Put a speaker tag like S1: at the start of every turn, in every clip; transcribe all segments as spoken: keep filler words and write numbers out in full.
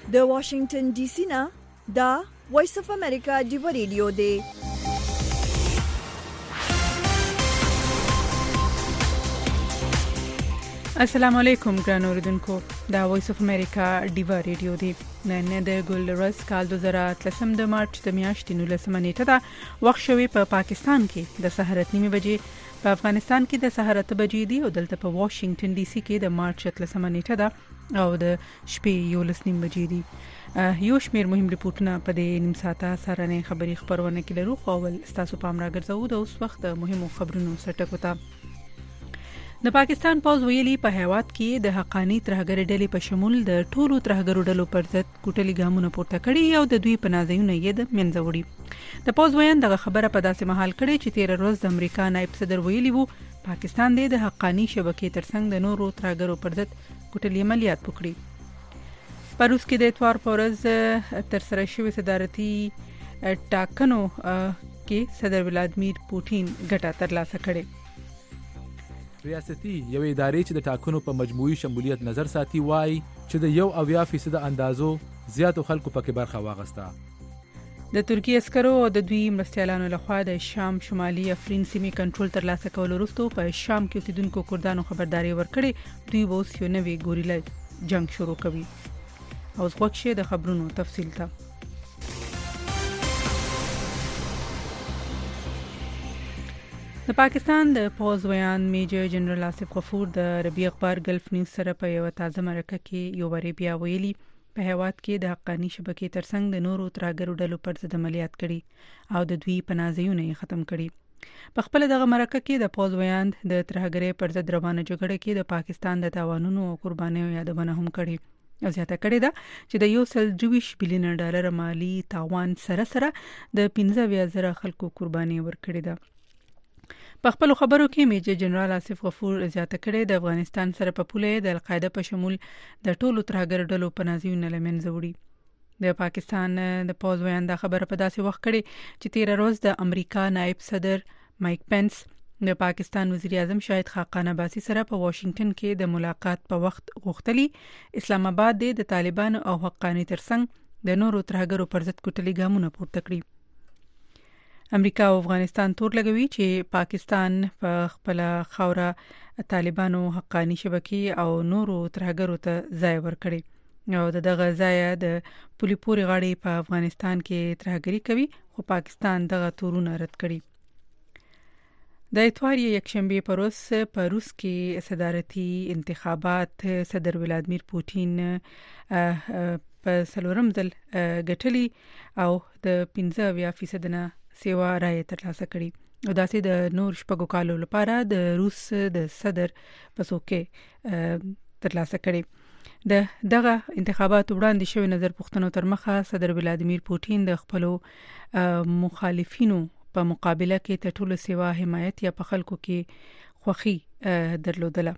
S1: د واشنگټن ډي سي نه دا وایس اف امریکا دی ریډیو دی.
S2: السلام علیکم ګران اوریدونکو، دا وایس اف امریکا دیوا ریډیو دی. نن د ګل ورځ کال دوه زره اتلسم د مارچ د میاشتې نولسمه نیټه ده. وخت شوی په پا پاکستان کې د سحر اته نیمه بجې، په افغانستان کې د سحر اته بجې دی او دلته په واشنگټن ډي سي کې د مارچ اتلسمه نیټه ده او د شپې یولس نیمه بجې دی. یو شمیر مهم ریپورتونه په دې نیم ساعته سره خبري خبرونه کې لرو. خو ول تاسو پام راګرځو د اوس وخت د مهمو خبرونو سرټکو ته. د پاکستان پوز ویلي په هیواد کې د حقانی ترهګر ډلې په شمول د ټولو ترهګرو ډلو پر ضد کوټلي ګامونه پورته کړي او د دوی په نازیونه یې د منځه وړي. د پوز ویان دغه خبره په داسې محل کړي چې تیر ورځ د امریکا نائب صدر ویلي وو پاکستان د حقانی شبکې ترڅنګ د نورو ترهګرو پر ضد کوټلي عملیات وکړي. په روس کې د اتوار په ورځ تر سره شوی صدارتي ټاکنو کې صدر ولادیمیر پوتین ګټه ترلاسه کړې.
S3: ریاستي یو ادارې چې د ټاکنو په مجموعي شمولیت نظر ساتي وایي چې د یو اویا فیصد اندازو زیاتو خلکو پکې برخه واغسته.
S2: د ترکی عسکرو او د دوی مرستیالانو لخوا د شام شمالي افرین سیمې کنټرول ترلاسه کول وروسته په شام کې اوسیدونکو کردانو خبرداري ورکړې دوی به اوس یو نوی ګوریلا جنگ شروع کوي. اوس غوښه د خبرونو تفصیل ته. د پاکستان د پوز ویان میجر جنرال آصف غفور د ربیع اخبار ګلف نیوز سره په یو تازه مرکه کې یو وری بیا ویلي په هیواد کې د حقانی شبکې ترڅنګ د نورو ترهګرو ډلو پر ضد عملیات کړي او د دوی پنازیونه یې ختم کړي. په خپل دغه مرکه کې د پوز ویان د ترهګرۍ پر ضد روانه جګړه کې د پاکستان د تاوانونو او قربانیو یادونه هم کړي او زیاته کړې ده چې د یو سل دویش بلین ډالر مالی تاوان سره سره د پنځه اویا زره خلکو قرباني ورکړې ده. په خپل خبرو کې میجر جنرال آصف غفور زیاته کړې د افغانستان سره په پوله د القاعده په شمول د ټولو ترهګر ډلو په نازیونه لمنځه وړي. د پاکستان د پوز ویان دا خبره په داسې وخت کړي چې تیر ورځ د امریکا نائب صدر مایک پنس د پاکستان وزیر اعظم شاهد خاقان عباسی سره په واشنگټن کې د ملاقات په وخت غوښتلی اسلام آباد د طالبانو او حقانی ترڅنګ د نورو ترهګرو پر ضد کوټلي ګامونه پورته کړي. امریکا او افغانستان تور لګوي چې پاکستان په خپل خاوره طالبانو حقانی شبکې او نورو ترهګرو ته ځای ورکړي او دغه ځای د پولي پوري غاړي په افغانستان کې ترهګری کوي خو پاکستان دغه تورونه رد کړي. د اتوار یکشنبه پر ورځ په روس کې صدارتي انتخابات صدر ولادیمیر پوتین په څلورم ځل ګټلي او د پنځه اویا فیصد نه سیوا رائے ترلاسه کړي او داسې د نور شپږو کالو لپاره د روس د صدر په څوکۍ ترلاسه کړي. د دغه انتخاباتو وړاندې شوی نظر پوښتنو تر مخه صدر ولادیمیر پوتین د خپلو مخالفینو په مقابله کې تر ټولو سیوا حمایت یا په خلکو کې خوخي درلودله.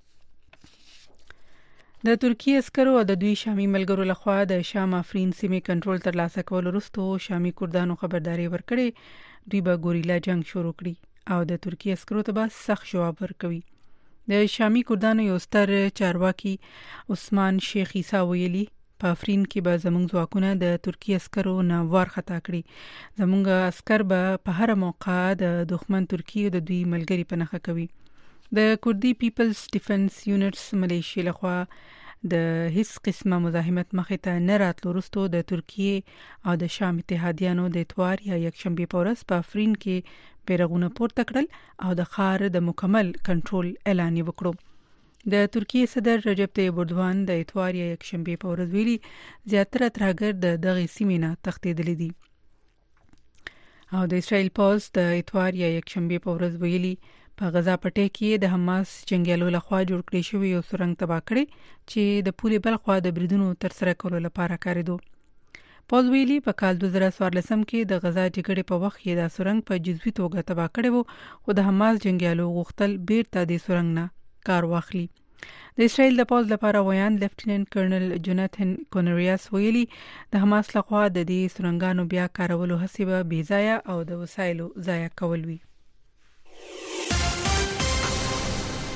S2: د ترکی عسکرو او د دوی شامي ملګرو لخوا د شام افرین سیمې کنټرول ترلاسه کول وروسته شامي کردانو خبرداري ورکړې دوی به ګوریلا جنگ شروع کړي او د ترکی عسکرو ته به سخت جواب ورکوي. د شامي کردانو یو ستر چارواکي عثمان شیخ عیسی ویلي په افرین کې به زموږ ځواکونه د ترکی عسکرو نه وارخطا کړي. زموږ عسكر به په هر موقع د دښمن ترکی او د دوی ملګری په نخښه کوي. د کردي پیپلز ډیفنس یونټس ملیشیا لخوا د هیڅ قسمه مزاحمت مخې ته نه راتلو وروسته د ترکیه او د شام اتحادیانو د اتوار یا یکشنبه په ورځ په افرین کې بیرغونه پورته کړل او د ښار د مکمل کنټرول اعلان وکړو. د ترکیه صدر رجب طیب اردوغان د اتوار یا یکشنبه په ورځ ویلي زیاتره ترهګر د دغه سیمې نه تښتېدلي دي او د اسرائیل پوز د اتوار یا یکشنبه په ورځ ویلي په غزا پټي کې د حماس جنگیالو لخوا جوړ کړی شوی یو سورنګ تباه کړی چې د پولې بل خوا د بریدونو تر سره کولو لپاره کاریدو. پوز ویلي په کال دوه زره څوارلسم کې د غزا جګړې په وخت کې دا سورنګ په جزوي توګه تباه کړی وو خو د حماس جنگیالو غوښتل بیرته د سورنګ نه کار واخلي. د اسرائیل د پوز لپاره ویان لیفټیننټ کرنل جوناتن کونریاس ویلي د حماس لخوا د دې سورنګانو بیا کارولو هڅې به بې ځایه او د وسایلو ضایع کول وي.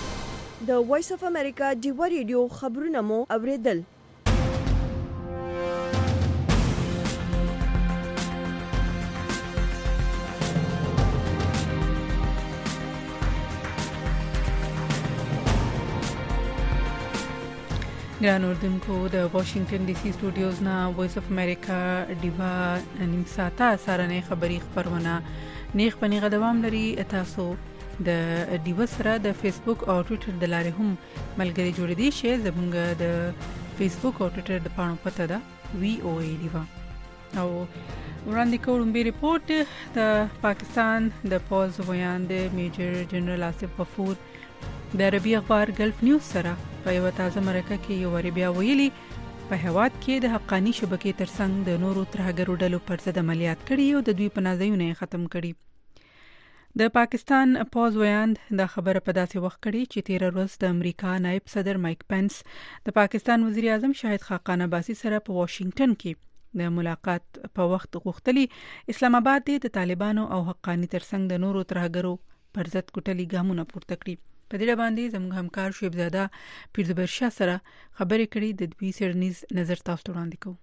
S1: د وایس اف امریکا دیوا ریډیو خبرونه مو اوریدل.
S2: ګران اردوونکو د واشنگټن ډي سي سټوډیوز نه وایس اف امریکا ډیوا نیم ساعته سارنې خبری خبرونه نیغ پنیغه دوام لري. تاسو د ډیوا سره د فیسبوک او ټوئیټر د لارې هم ملګری جوړ دي شي. زموږ د فیسبوک او ټوئیټر د پاڼو پته ده وی او ای ډیوا. او وړاندې کوم به ریپورت د پاکستان د پوز ویان د میجر جنرال آصف غفور د عربي اخبار ګلف نیوز سره په یو تازه مرکه کې یو ور بیا ویلي په هواد کې د حقانی شبکې ترڅنګ د نورو ترهګرو ډلو پر ضد عملیات کړي او د دوی پناځایونه ختم کړي. د پاکستان پوز ویان د خبره په داسې وخت کړي چې تیر ورځ د امریکا نائب صدر مایک پنس د پاکستان وزیر اعظم شاهد خاقان عباسي سره په واشنگټن کې د ملاقات په وخت غوښتلي اسلام آباد د طالبانو او حقانی ترڅنګ د نورو ترهګرو پر ضد کوټلي ګامونه پورته کړي. په دې باندې زموږ همکار شعیب زاده پیرزبر شاه سره خبرې کړي. د دوی سرنیز نظر تاسو وړاندې کوو.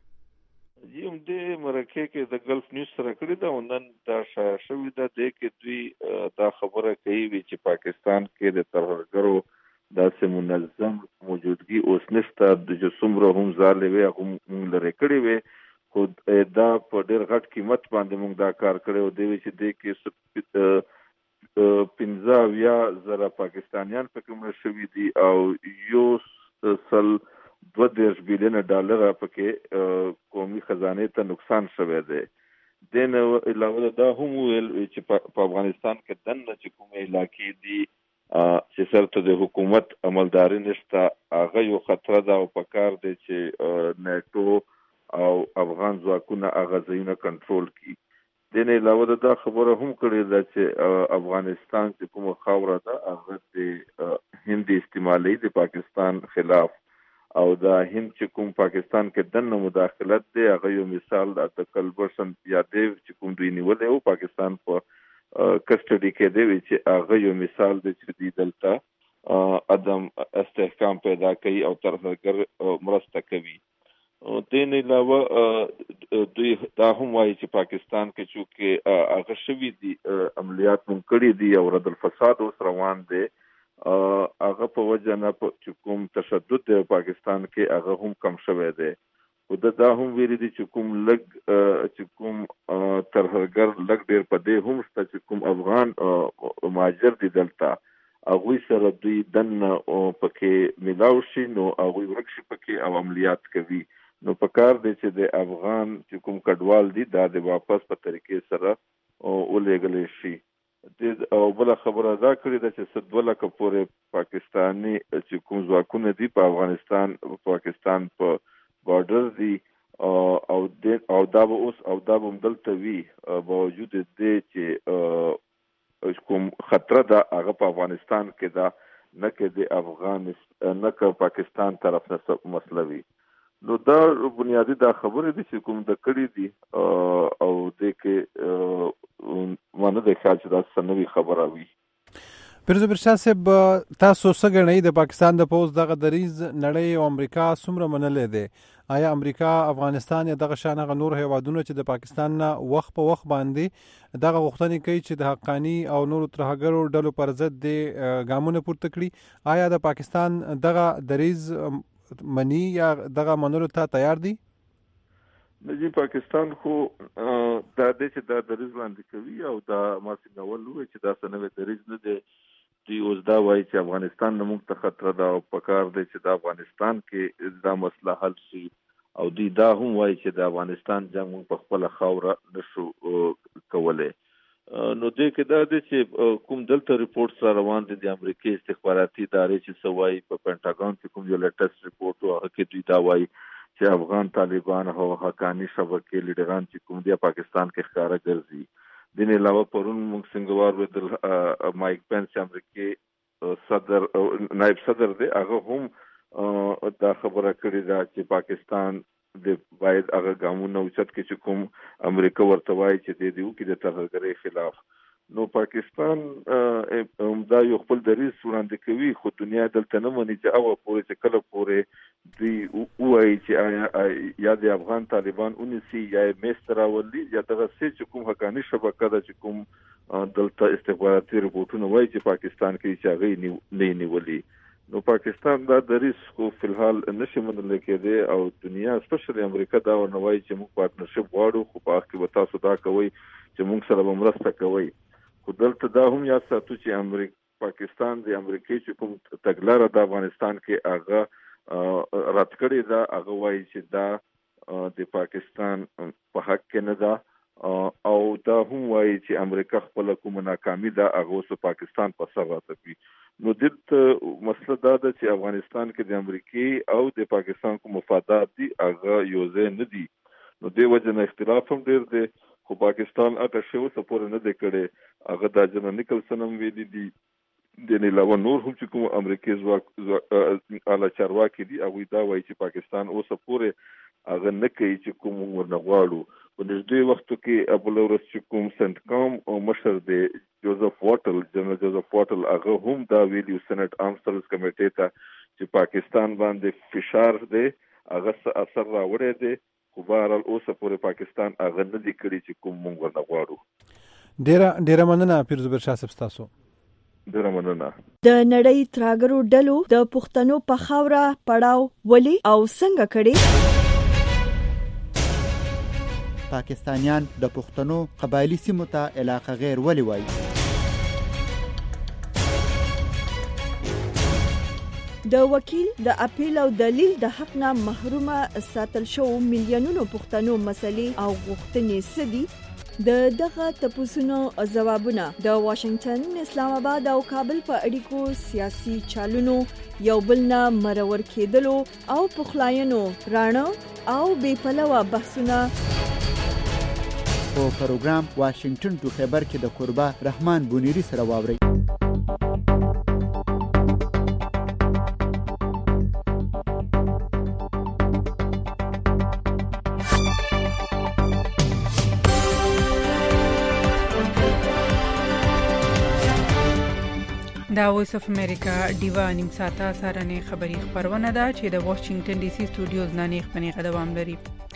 S4: یم د مرکه کې د ګلف نیوز سره کړی دا ونن دا شایع شوې ده د کې دوی دا خبره کوي چې پاکستان کې د ترهګرو داسې منظم موجودګي اوس نشته د څومره هم ځالې هم لري کړی وي خو دا په ډېر غټ قیمت باندې موږ دا کار کړو دی چې د کې پنځه اویا زره پاکستانیان پکې مړه شوي دي او یو سل دوه دېرش بیلیونه ډالر پکې قومي خزانې ته نقصان شوی دی. د نه علاوه دا هم ویل چې په افغانستان کې دنه چې کومه علاقې دي چې سره د حکومت عملداري نشته هغه یو خطر ده او پکار دی چې نیټو او افغان ځواکونه هغه ځایونه کنټرول کړي. د نه علاوه دا خبره هم کړې ده چې افغانستان چې کومه خاوره ده هغه د هند استعمالي د پاکستان خلاف او دا هند چې کوم پاکستان کې دنه مداخلت دی هغه یو مثال د کلبشن یادېو چې کوم دوی نیولې او پاکستان په کسټډي کې دی چې هغه یو مثال دی چې د دلته عدم استحکام پیدا کوي او ترهګر مرسته کوي. دین علاوه دوی دا هم وایي چې پاکستان کې چې هغه شوي دي عملیات هم کړي دي او رد الفساد اوس روان دی هغه په وجه نه چې کوم تشدد دی پاکستان کې هغه هم کم شوی دی. خو دا هم ویلي دي چې کوم لږ چې کوم ترهګر لږ ډېر په دې هم شته چې کوم افغان مهاجر دي دلته هغوی سره دوی دنه پکې میلاو شي نو هغوی ورک شي پکې او عملیات کوي. نو پکار دی چې د افغان چې کوم کډوال دي دا د واپس په طریقې سره ولېږل شي. او بل خبره دا کړې ده چې سدوه لکه پورې پاکستانی چې کوم ځواکونه دي په افغانستان پاکستان په بارډر دي او د او دا به اوس او دا به دلته وي باوجود دې چې کوم خطر ده هغه په افغانستان کې ده نه کې د افغان نه کې پاکستان طرف نه مسله وي. نو دا بنیادی دا خبره دي چې کوم د کړي دي او د کې مانه د خیال چې دا سنوي خبره وي.
S5: پیرزبر شاه صاحب تاسو څه ګڼئ د پاکستان د پوز دغه دریز نړۍ او امریکا څومره منلې دی؟ آیا امریکا افغانستان یا دغه شان هغه نور هیوادونه چې د پاکستان نه وخت په وخت باندې دغه غوښتنې کوي چې د حقانی او نورو ترهګرو ډلو پر ضد د ګامونه پورته کړي آیا د پاکستان دغه دریز منی یا دغه منلو ته تیار دي؟
S4: نجی پاکستان خو دا د چې دا دریز وړاندې کوي او دا ما څنګه ولوي چې دا څنګه دریز نه دی دی اوس دا وایي چې افغانستان نه موږ ته خطر ده او پکار دی چې د افغانستان کې دا مسله حل شي او دی دا هم وایي چې د افغانستان جنگ موږ په خپل خاوره نشو کولای. نو دې کې دا دی چې کوم دلته ریپورت سره روان دي د امریکای استخباراتي ادارې چې سوای په پینټاګون کې کوم یو لیټسټ ریپورت او هغه کې دوی دا وایي چې افغان طالبان او حقانی شبکې لیډران چې کوم دی پاکستان کې ښکارا ګرځي. د نه علاوه پرون موږ څنګه وار ودل مایک پنس امریکای صدر نائب صدر دی هغه هم دا خبره کړې ده چې پاکستان د باید هغه ګامونه اوچت کې چې کوم امریکا ورته وایي چې د دې وکړي د ترهګرۍ خلاف. نو پاکستان دا یو خپل دریز وړاندې کوي خو دنیا دلته نه مني چې او پورې چې کله پورې دوی وایي چې یا د افغان طالبان اونیسي یا مستر اولي یا دغه څه چې کوم حقانی شبکه ده چې کوم دلته استخباراتي رپورټونه وایي چې پاکستان کې چې هغه نه نیولي. نو پاکستان دا دریس خو فلحال نشي منل کېده او دنیا سپیشلی امریکا دا ورنوي چې موږ پارتنرشپ غواړو خو په هغه کې تاسو دا کوي چې موږ سره مرسته کوي خو دلته دا هم یاد ساتو چې امریکا پاکستان د امریکای چې کوم تګلاره د افغانستان کې هغه رد کړی دا هغه وایي چې دا د پاکستان په حق کې نه ده او دا هم وایي چې امریکا خپل کوم ناکامي ده هغه اوس پاکستان په سر راځي. نو دلته مسله دا ده چې افغانستان کې د امریکای او د پاکستان کوم مفادات دي هغه یو ځای نه دي. نو د وجه نه اختلاف هم ډیر دی خو پاکستان هغه شی اوس پورې نه دی کړی هغه د جنرال نیکلسن هم ویلي دي د علاوه نور هم چې کوم امریکای ځواک اعلی چارواکي دي هغه دا وایي چې پاکستان اوس پورې هغه نه کوي چې کوم ورنغواړو. په دې وخت کې ابولورس چې کوم سنټکام او مشر دی جوزف واټل جنرال جوزف واټل هغه هم دا ویلي سېنات آرم سروس کمیټې ته چې پاکستان باندې فشار دی هغه اثر راوړی دی خو بهرحال اوس پورې پاکستان هغه نه دی کړی چې کوم موږ ورنغواړو.
S5: ډیره ډیره مننه پیر زبیر شاه صاحب تاسو.
S4: ډیره مننه.
S1: د نړۍ تراګرو ډلو د پښتنو په خاوره پړاو ولي او څنګه کړي؟
S6: پاکستانیان د پښتنو قبایلی سیمو ته علاقه غیر ولي وایي؟
S1: د وکیل د اپیل او دلیل د حق نه محرومه ساتل شو میلیونونو پښتنو مسلې او غوښتنې سدي د دغه تپوسونو ځوابونه د واشنگټن، اسلام آباد او کابل په اړیکو سیاسي چالونو یو بل نه مرور کېدلو او پخلاینو رانه او بې پلوه بحثونه
S6: په پروګرام واشنگټن ټو خیبر کې د قربا رحمان بونیری سره واوري.
S2: دا وایس اف امریکا ډیوا نیم ساعته سارنې خبری خبرونه ده چې د واشنگټن ډي سي سټوډیوز نه نه خبرې دوام لري.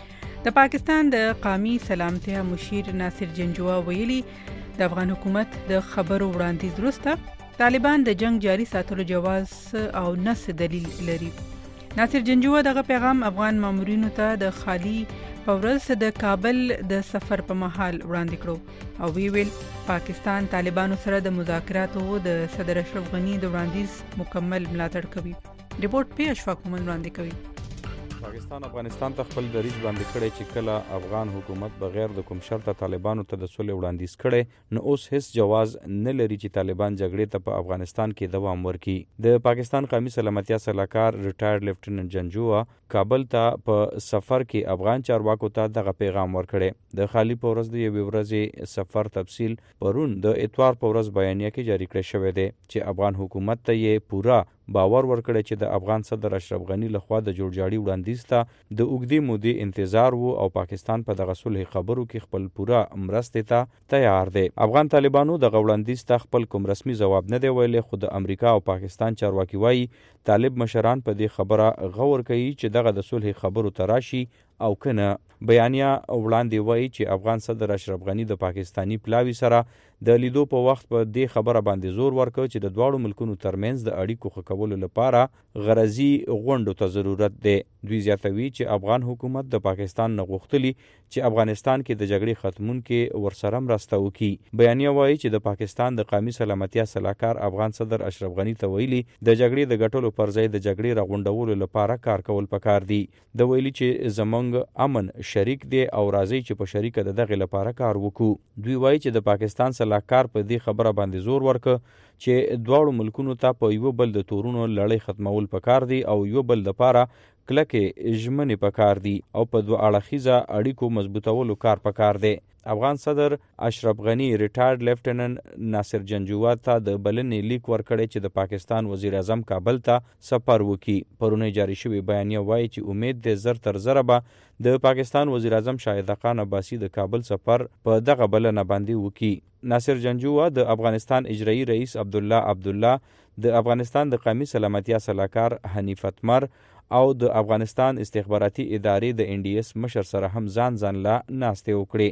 S2: د پاکستان د قومي سلامتیا مشیر ناصر جنجوه ویلي د افغان حکومت د خبرو وړاندیز وروسته طالبان د جنگ جاري ساتلو جواز او نس دلیل لري. ناصر جنجوه دغه پیغام افغان مامورینو ته د خالي پورز د کابل د سفر په مهال وړاندې کړو او وی ویل پاکستان طالبانو سره د مذاکراتو د صدر اشرف غنی د وړاندیز مکمل ملاتړ کوي. ریپورت په اشفاق مومن وړاندې کوي.
S7: پاکستان افغانستان ته خپل دریځ وړاندې کړی چې کله افغان حکومت بغیر د کوم شرطه طالبانو ته د سولې وړاندیز کړي نو اوس هیڅ جواز نه لري چې طالبان جګړې ته په افغانستان کې دوام ورکړي. د پاکستان قومي سلامتیا سلاکار ریټایرډ لیفټیننټ جنجوه کابل ته په سفر کې افغان چارواکو ته دغه پیغام ورکړي. د خالي پورز د یوې ورځې سفر تفصیل پرون د اتوار پورز بیانیه کې جاری کړی شوی دی چې افغان حکومت ته یې پورا باور ورکړی چې د افغان صدر اشرف غنی لخوا د جوړجاړي وړاندیز ته د اوږدې مودې انتظار وو او پاکستان په دغه صلح خبرو کې خپل پورا مرستې ته تیار دی. افغان طالبانو دغه وړاندیز ته خپل کوم رسمي ځواب نه دی ویلی خو د امریکا او پاکستان چارواکي وایي طالب مشران په دې خبره غور کوي چې دغه د صلح خبرو ته راشي او کنه. بیانیه وړاندې وایي چې افغان صدر اشرف غنی د پاکستانی پلاوي سره د لیدو په وخت په دې خبره باندې زور ورکړ چې د دواړو ملکونو ترمنځ د اړیکو ښه کولو لپاره غرضي غونډو ته ضرورت دی. دوی زیاتوي چې افغان حکومت د پاکستان نه غوښتلي چې افغانستان کې د جګړې ختمونکې ورسره مرسته وکړي. بیانیه وایي چې د پاکستان د قومي سلامتیا سلاکار افغان صدر اشرف غنی ته ویلي د جګړې د ګټلو پر ځای د جګړې راغونډولو لپاره کار کول پکار دی. د ویلي چې زمونږ امن شریک دی او راځي چې په شریکه د دغه لپاره کار وکړو. دوی وایي چې د پاکستان سلاکار په دې خبره باندې زور ورکړ چې دواړو ملکونو ته په یو بل د تورونو لړۍ ختمول پکار دی او یو بل لپاره کلکه ژمنې پکار دي او په دوه اړخیزه اړیکو مضبوطولو کار پکار دی. افغان صدر اشرف غنی ریټایرډ لیفټیننټ ناصر جنجوه ته د بلنې لیک ورکړی چې د پاکستان وزیر اعظم کابل ته سفر وکړي. پرونی جاری شوی بیانیه وایي چې امید دی زر تر زره به د پاکستان وزیر اعظم شاهد خان عباسی د کابل سفر په دغه بلنه باندې وکړي. ناصر جنجوه د افغانستان اجرایی رئیس عبدالله عبدالله، د افغانستان د قومي سلامتیا سلاکار حنیف اتمر او د افغانستان استخباراتي ادارې د ان ډي اس مشر سره هم ځان ځان لا ناستې وکړي.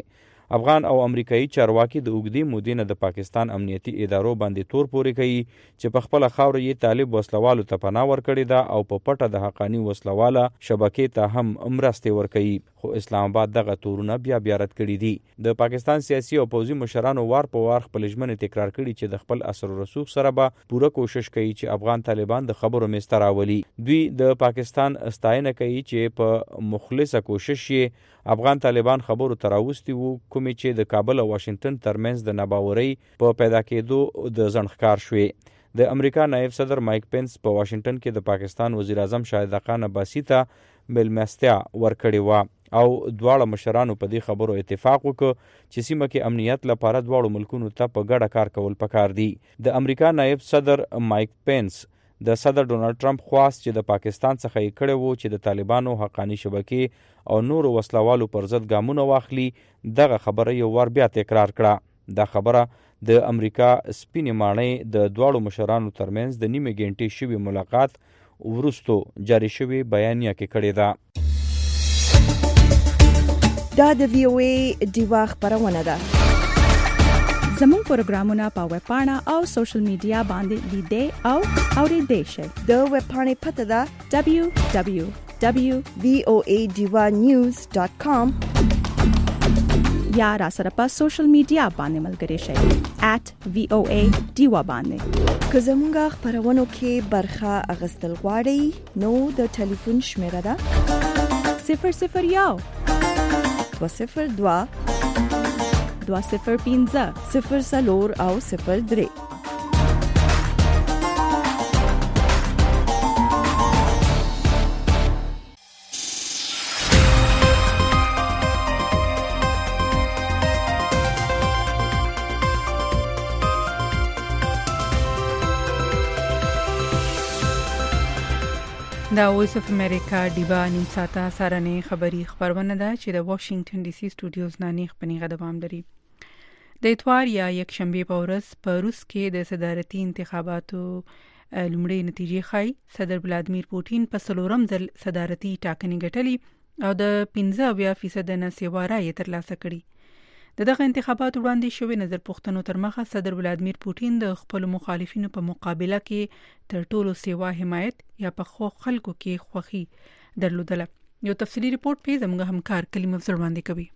S7: افغان او امریکایي چارواکي د اوږدې مودې نه د پاکستان امنیتي ادارو باندې تور پورې کوي چې په خپله خاوره یې طالب وسلوالو ته پناه ورکړې ده او په پټه د حقاني وسلواله شبکې ته هم مرستې ورکوي. خو اسلام آباد دغه تورونه بیا بیا رد کړي دي. د پاکستان سیاسي او پوځي مشرانو وار په وار خپل ژمنې تکرار کړي چې د خپل اثر رسوخ سره به پوره کوشش کوي چې افغان طالبان د خبرو میز ته راولي. دوی د پاکستان ستاینه کوي چې په مخلصه کوشش یې افغان طالبان خبرو ته راوستي وو، کومې چې د کابل او واشنگټن ترمنځ د ناباورۍ په پیدا کېدو د ځنډ شوې. د امریکا نایب صدر مایک پینس په واشنگټن کې د پاکستان وزیر اعظم شاهد خان عباسي ته مېلمستیا ورکړې وه او دواړه مشرانو په دې خبرو اتفاق وکړ چې سیمه کې امنیت لپاره دواړو ملکونو ته په ګډه کار کول پکار دي. د امریکا نایب صدر مایک پینس د صدر ډونالد ټرمپ خواست چې د پاکستان څخه یې کړی وو چې د طالبانو حقاني شبکې او نورو وسلوالو پر ضد ګامونه واخلي، دغه خبره یو وار بیا تکرار کړه. دا خبره د امریکا سپینې ماڼۍ د دواړو مشرانو ترمنځ د نیمې ګنټې شوي ملاقات وروستو جاری شوي بیانیه کې کړې ده.
S1: دا د وی او ای ډیوا خبرونه ده.
S8: زموږ پروګرامونه په ویب پاڼه او سوشل میډیا باندې لیدئ او اورېدئ شئ.
S1: د ویب پاڼې پته ده
S8: دبلیو دبلیو دبلیو
S1: وی او ای ډیوا نیوز ډاټ کام
S8: یا را سره په سوشل میډیا باندې ملګري شئ ایٹ وی او ای ډیوا باندې.
S1: که زموږ خبرونو کې برخه اخیستل غواړئ نو د ټلیفون شمیره ده
S8: صفر صفر یو
S1: دوه صفر دوه
S8: دوه صفر پنځه
S1: صفر څلور او صفر درې.
S2: دا وایس اف امریکا ډیوا نیم ساعته سارنې خبری خبرونه ده چې د واشنگټن ډي سي سټوډیوز نه نیغ پنیغه دوام لري. د اتوار یا یک شنبه په ورځ په روس کې د صدارتي انتخاباتو لومړی نتیجې ښایي صدر ولادیمیر پوټین په څلورم ځل صدارتي ټاکنې ګټلې او د پنځه اویا فیصده نه سیوا رایې ترلاسه کړي. د دغه انتخاباتو وړاندې شوې نظر پوښتنو تر مخه صدر ولادیمیر پوټین د خپل مخالفینو په مقابله کې تر ټولو سیوا حمایت یا په خو خلکو کې خوخي درلودله. یو تفصیلی ریپورت په زموږ همکار کلیم افزر باندې کوي.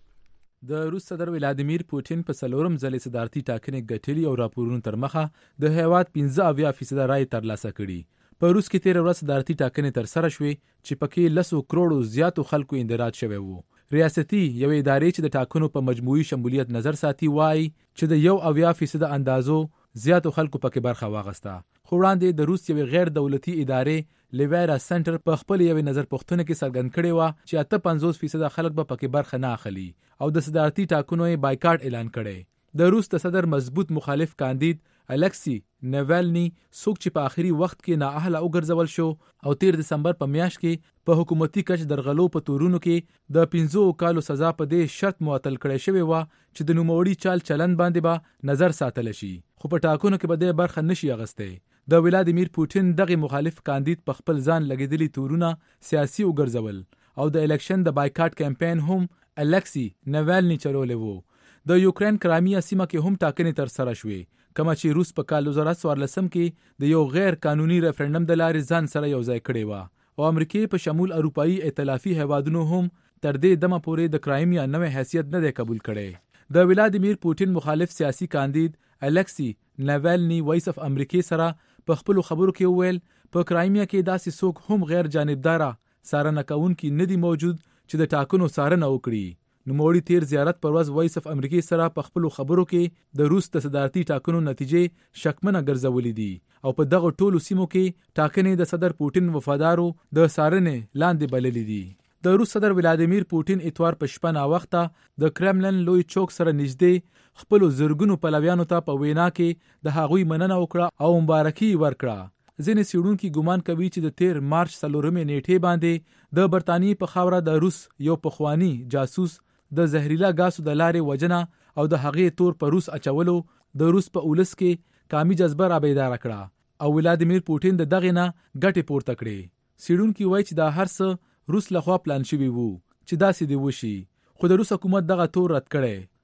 S3: د روس صدر ولادیمیر پوټین په څلورم ځل صدارتي ټاکنې ګټلې او راپورونو تر مخه د هیواد پنځه اویا فیصده رایې ترلاسه کړي. په روس کې تیر ورځ صدارتي ټاکنې تر سره شوې چې پکې لسو کروڑو زیاتو خلکو اندراج شوی وو. ریاستي یو ادارې چې د ټاکنو په مجموعي شمولیت نظر ساتي وایي چې د یو اویا فیصده اندازو زیاتو خلکو پکې برخه واغسته. خو وړاندې د روس یو غیر دولتي ادارې لیویرا سنټر په خپل یو نظر پوښتنه کې څرګند کړی و چې اته پنځوس فیصده خلک به پکې برخه نه اخلي او د صدارتي ټاکنو یې بایکاټ اعلان کړی. د روس د صدر مضبوط مخالف کاندید الکسی ناوالني څوک چې په آخري وخت کې نااهله وګرځول شو او تیر دسمبر په میاشت کې په حکومتي کچ درغلو په تورونو کې د پنځو کالو سزا په دې شرط معطل کړی شوی و چې د نوموړي چال چلن باندې به نظر ساتل شي، خو په ټاکنو کې به د برخه نشي اغسته. د ولادیمیر پوټین دغه مخالف کاندید په خپل ځان لګیدلي تورونه سیاسي وګرځول او د الیکشن د بایکاټ کمپاین هم الکسی ناوالني چلولې وو. د یوکرين کرامیا سیمه کې هم ټاکنې تر سره شوې، کما چې روس په کال دوه زره څوارلس کې د یو غیر قانوني ریفرندم د لارې ځان سره یو ځای کړی و او امریکای په شمول اروپאי ائتلافي هیوادونو هم تر دې دمه پورې د کرایمیا نوې حیثیت نه دی قبول کړی. د ولادیمیر پوټین مخالف سیاسي کاندید الکسی ناوالني وایس اف امریکای سره په خپل خبرو کې ویل په کرایمیا کې داسې څوک هم غیر جانبدارا څارنه کوونکي نه دی موجود چې د ټاکنو څارنه وکړي. نوموړي تیر زیارت پر ورځ وایس اف امریکای سره په خپل خبرو کې د روس د صدارتي ټاکنو نتیجې شکمنه ګرځولې دي او په دغه ټولو سیمو کې ټاکنې د صدر پوټین وفادارو د څارنې لاندې بللې دي. د روس صدر ولادیمیر پوټین اتوار په شپه ناوخته د کرملن لوی چوک سره نږدې خپل زرګونو پلویانو ته په وینا کې د هغوی مننه وکړه او مبارکي ورکړه. ځینې څېړونکي ګمان کوي چې د تیر مارچ څلورمې نیټې باندې د برتانیې په خاوره د روس یو پخوانی جاسوس د زهريلا غاسو د لارې وجنه او د هغې تور په روس اچولو د روس په اولس کې قامي جذبه را بیدار کړه او ولادیمیر پوټین د دغه نه ګټه پورته کړې. څېړونکي وایي چې دا هر څه روس لخوا پلان شوی وو چې داسې دی وشي، خو د روس حکومت دغه تور رد کړي.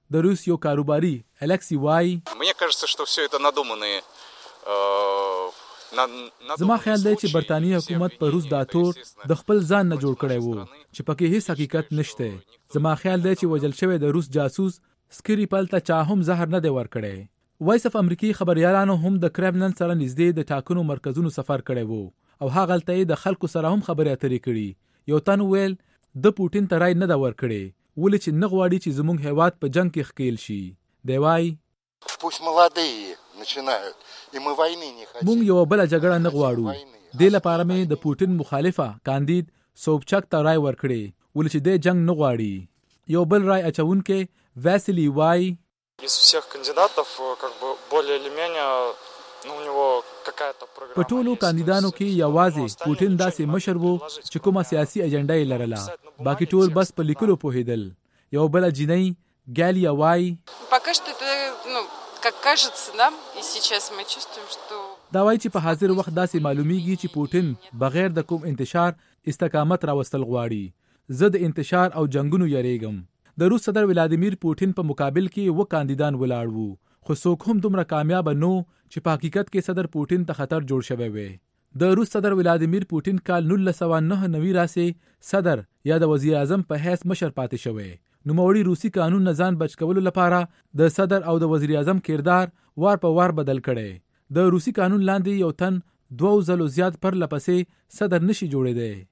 S3: د روس یو کاروباري الکسی وای
S9: Мне кажется, что все это надуманные
S3: زما خیال دی چې برتانیې حکومت په روس دا تور د خپل ځان نه جوړ کړی وو چې پکې هیڅ حقیقت نشته زما خیال دی چې وجل شوی د روس جاسوس سکریپل ته چا هم زهر نه دی ورکړی وایس اف امریکایي خبريالانو هم د کرملن سره نږدې د ټاکنو مرکزونو سفر کړی وو او هغه تل د خلکو سره هم خبرې اترې کړي یو تن ویل د پوتین ترای نه دا ورکړي ولې چې نه غواړي چې زموږ هیواد په جنگ کې ښکیل شي دی وای
S10: Пусть молодые начинают, и мы войны не хотим.
S3: مونږ یو بل جګړه نه غواړو د لپاره مې د پوتین مخالفه کاندید سوبچک ته رای ورکړي ولې چې د جنگ نه غواړي یو بل رای اچونکې واسیلی وای
S11: Из всех кандидатов, как бы более или менее, ну у него какая-то программа.
S3: په ټولو کاندیدانو کې یوازې پوتین داسې مشر وو چې کومه سیاسي اجنډا یې لرله باقي ټول بس په لیکلو پوهېدل یو بل جنۍ ګالیا وای
S12: Пока что это, ну, как кажется нам, и сейчас мы чувствуем, что
S3: دا وایي چې په حاضر وخت داسې معلومیږي چې پوتین بغیر د کوم انتشار استقامت راوستل غواړي زه د انتشار او جنگونو یریږم د روس صدر ولادیمیر پوتین په مقابل کې و کاندیدان ولاړ وو خو څوک هم دومره کامیاب نه چې په حقیقت کې صدر پوتین ته خطر جوړ شوی وي د روس صدر ولادیمیر پوتین کال نولس سوه نهه نوي راسې صدر یا د وزیر اعظم په حیث مشر پاتې شوی نوموړي روسي قانون نه ځان بچ کولو لپاره د صدر او د وزیر اعظم کردار وار په وار بدل کړي د روسي قانون لاندې یو تن دوه ځلو زیات پر لپسې صدر نشي جوړېدی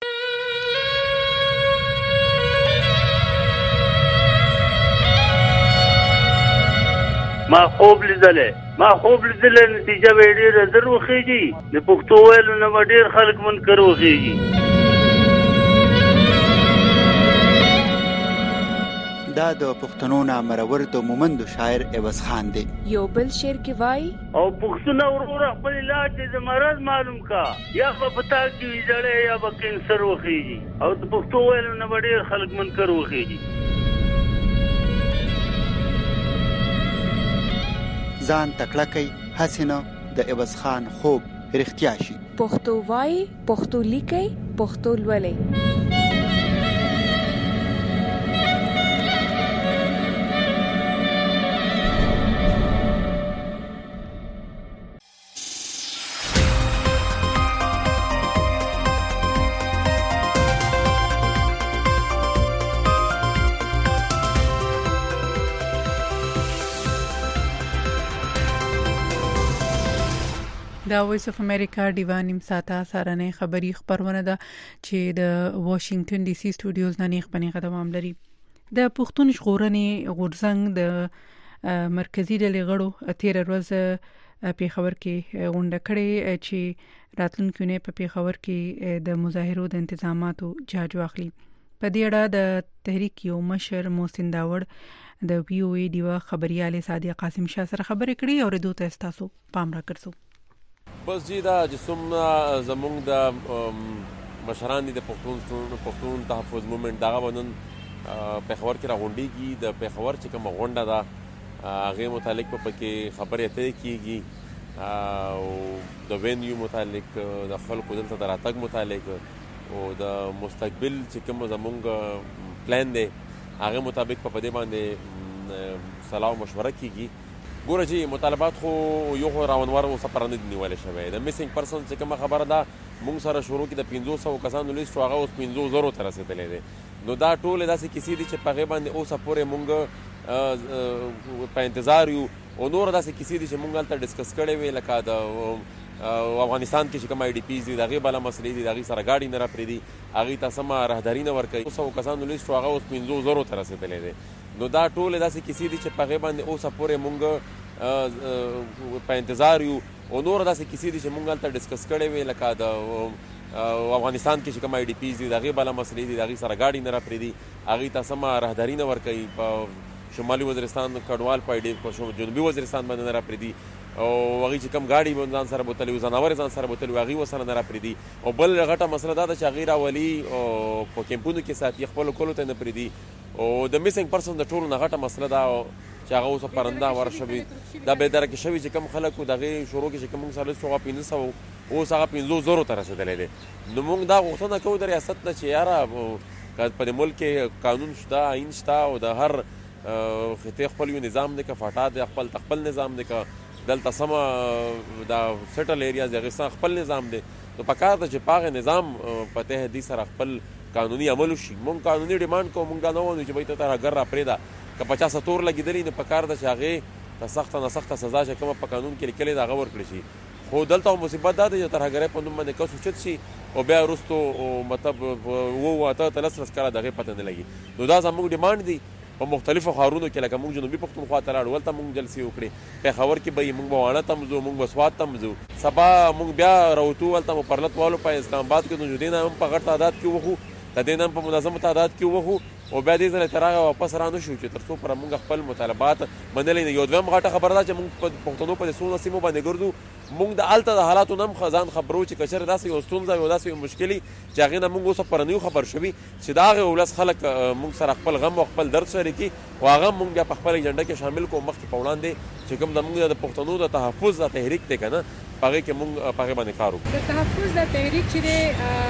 S13: ما خوب لیدلې ما خوب لیدلې نتیجه به ډېره زر وخیږي د پښتو ویلو نه به ډېر خلک منکر وخیږي
S6: دا د پښتنو نامرور د مومندو شاعر عوض خان دی
S12: یو بل شعر کې وای
S13: او پښتون ورور خپل علاج د مرض معلوم کا یا په پتا کې ویځړې یا په کینسر وخیږي او د پښتو ویلو نه به ډېر خلک منکر وخیږي
S6: ځان تکړه کوي هسې نه د عوض خان خوب رښتیا شي
S12: پښتو وای پښتو لیکي پښتو لولي
S2: دا وایس اف امریکا دیوا نیم ساعته سارنه خبری خبرونه ده چې د واشنگټن ډي سي سټوډیوز نه نیغ پنیغه دوام لري د پښتون ژغورنې غورځنګ د مرکزی ډلې غړو تیر ورځ په خبر کې غونډه کړې چې راتلونکو نه په خبر کې د مظاهرو د انتظاماتو جاج واخلي په دې اړه د تحریک یو مشر محسن داوړ د وی او ای دیوا خبرياله سادیا قاسم شاه سره خبرې کړې او د دوه تاسو پام را کړو
S14: بس جی دا جسم زمونږ د مشران دي د پښتون پښتون تحفظ موومېنټ دغه ونن پیښور کې راغونډيږي د پیښور چې کوم غونډه ده هغه متعلق په کې خبرې اترې کیږي او د وینیو متعلق د خلکو دلته د راتګ متعلق او د مستقبل چې کوم زمونږ پلان دی هغه مطابق په دې باندې صلاح مشوره کیږي ګوره چې مطالبات خو یو خو راونور او سفر نه نیول شوی د میسنګ پرسن چې کوم خبره ده مونږ سره شروع کې د پنځوس سوه کسانو لیست هغه اوس پنځوس زرو ته رسېدلی دی نو دا ټول داسې کیسې دي چې په هغې باندې اوسه پورې مونږ په انتظار یو او نور داسې کیسې دي چې مونږ هلته ډسکس کړې وې لکه د افغانستان کې چې کوم آی ډي پیز دي د هغې بله مسلې دي د هغې سره ګاډي نه راپرېږدي هغې ته سمه رهداري نه ورکوي سوه کسانو لیست هغه اوس پنځوس زرو ته رسېدلی دی نو دا ټول داسې کیسې دي چې په هغې باندې اوسه پورې مونږ په انتظار یو او نور داسې کیسې دي چې مونږ هلته ډسکس کړې وې لکه د افغانستان کې چې کوم آی ډي پیز دي د هغې بله مسلې دي د هغې سره ګاډي نه راپرېږدي هغې ته سمه رهداري نه ورکوي په شمالي وزیرستان کډوال په جنوبي وزیرستان باندې نه راپرېږدي او هغې چې کوم ګاډي ځان سره بوتلي وي ځناور ځان سره بوتلي وي هغې ورسره نه راپرېږدي او بل غټه مسله دا ده چې هغې راولي په کیمپونو کې ساتي خپلو کلو ته نه پرېږدي او د میسنګ پرسن د ټولو نه غټه مسله دا چې هغه اوس پرنده ور شوي دا بېدرکې شوي چې کوم خلک وو د هغې شروع کې چې کوم موږ سره لیست هغه پنځه سوه اوس هغه پنځوس زرو ته رسېدلی دی نو موږ دا غوښتنه کوو د ریاست نه چې یاره که په دې ملک کې قانون شته آیین شته او د هر خطې خپل یو نظام دی که فاټا دی خپل خپل نظام دی که دلته سمه دا سیټل ایریاز د هغې خپل نظام دی نو پکار ده چې په هغې نظام په تحت دې سره خپل قانوني عمل وشي. مونږ قانوني ډیمانډ کوو، مونږ دا نه وایو چې بهی ته ترهګر را پرېږده که پچاسه تور لګېدلي نو پکار ده چې هغې ته سخته نه سخته سزا چې کومه په قانون کې لیکلې ده هغه ورکړل شي. خو دلته مصیبت دا دی چې ترهګرۍ په نوم باندې کس اوچت شي او بیا وروستو مطلب اوه اته ته لس لس کاله د هغې پته نه لګي. نو دا زموږ ډیمانډ دی په مختلفو ښارونو کې لکه موږ جنوبي پښتونخوا ته لاړو هلته موږ جلسې وکړې، پېښور کې به یې موږ به واڼه ته م ځو، موږ به سوات ته م ځو، سبا موږ بیا راوتو هلته مو پرلت والو په اسلام آباد کې نو دې نه هم په غټ تعداد کې وښو، د دې نه هم په منظم تعداد کې وښو او بیا دې ځله تر هغه واپس را نه شو چې تر څو پوره موږ خپل مطالبات منلی نه. یو دویم غټه خبره ده چې موږ په پښتنو په دې څو سیمو باندې ګرځو، موږ د هلته د حالاتو نه هم ځان خبرو چې که چېرې داسې یو ستونزه وي او داسې یو مشکل وي چې هغې نه موږ اوسه پرنیو خبر شوي چې د هغې ولس خلک موږ سره خپل غم او خپل درد شریکي او هغه موږ بیا په خپل ایجنډه کې شامل کړو مخکې په وړاندې چې کوم د موږ د پښتنو د تحفظ د تحریک دی که نه په هغې کې موږ په هغې باندې کار وکړو.
S15: د تحفظ د تحریک چې دی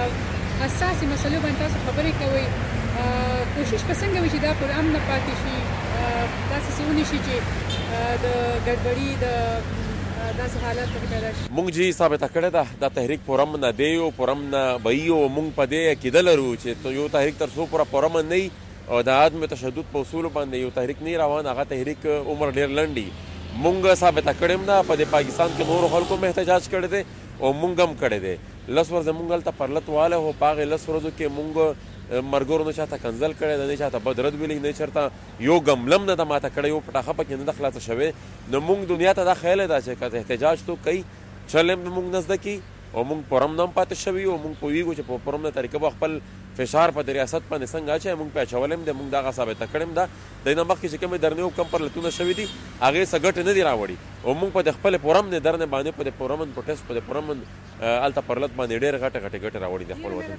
S15: اساسي مسلو باندې تاسو خبرې کوئ، کوشش به څنګه وي چې دا پر امن پاتې شي، داسې څه ونشي چې د ګډوډي د داسې حالات پکې پیدا شي.
S14: موږ چې ثابته کړې ده دا تحریک پرامن نه دی او پرامن نه به وي او موږ په دې عقیده لرو چې یو تحریک تر څو پوره پرامن نه وي او د عدم تشدد په اصولو باندې یو تحریک نه روان هغه تحریک عمر ډېر لنډ وي. موږ ثابته کړې هم ده په دې پاکستان کې نورو خلکو هم احتجاج کړی دی او موږ هم کړی دی. لس ورځې موږ هلته پرلت والی خو په هغې لس ورځو کې موږ مرګرو نه چاته کنځل کړی ده، نه چاته بد رد ویلی، نه چېرته یو ګملم نه ده ماته کړی، یو پټاخه پکې نه ده خلاصه شوې. نو موږ دنیا ته دا خیالی ده چې که احتجاج تو کوي چل هم موږ نه زده کي او موږ پرم نه هم پاتې شوي او موږ پوهېږو چې په پرم نه طریقه به خپل فشار په د ریاست باندې څنګه اچوي، موږ پې اچولی هم دی، موږ دغه ثابته کړې هم ده. د نه مخکې چې کومې درنې او کم پرلتونه شوي دي هغې څه ګټې نه دي راوړي او موږ په د خپلې پرم نه درنې باندې په د پرمن پروټیسټ په د پرمن هلته پرلت باندې ډېرې غټې غټې ګټې راوړي د خپل وطن.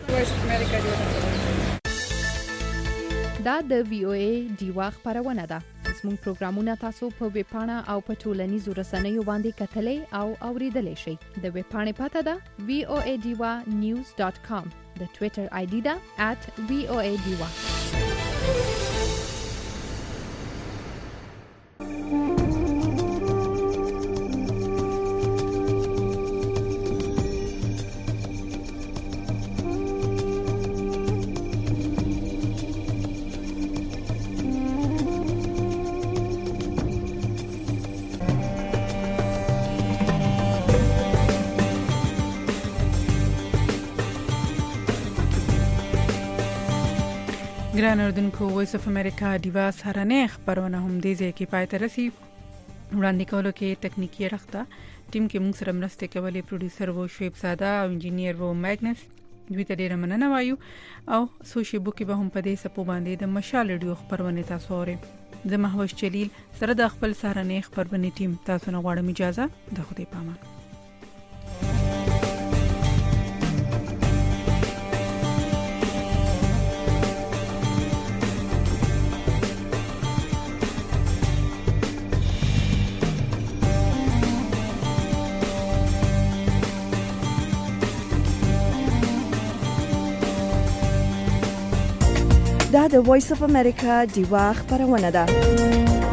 S8: دا د وی او ای ډیوا خبرونه ده. زموږ پروګرامونه تاسو په ویب پاڼه او په ټولنیزو رسنیو باندې کتلای او اوریدلای شئ. د ویب پاڼې پته ده وی او ای ډیوا نیوز ډاټ کام، د ټوئیټر آی ډي ده ات وی او ای ډیوا.
S2: ګران اردوونکو، وایس اف امریکا ډیوا سهارنۍ خبرونه هم دې ځای کې پای ته رسي. وړاندې کولو کې تکنیکي اړخ ته ټیم کې موږ سره مرسته کولې پروډوسر وو شعیب ساده او انجینیر وو میګنس. دوی ته ډېره مننه وایو او څو شیبو کې به هم په دې څپو باندې د مشال ریډیو خبرونه تاسو اورئ. زه مهوش جلیل سره د خپل سهارنۍ خبرونه ټیم تاسو نه غواړم اجازه. د خدای په امان.
S1: دا د وایس اف امریکا ډیوا خبرونه ده.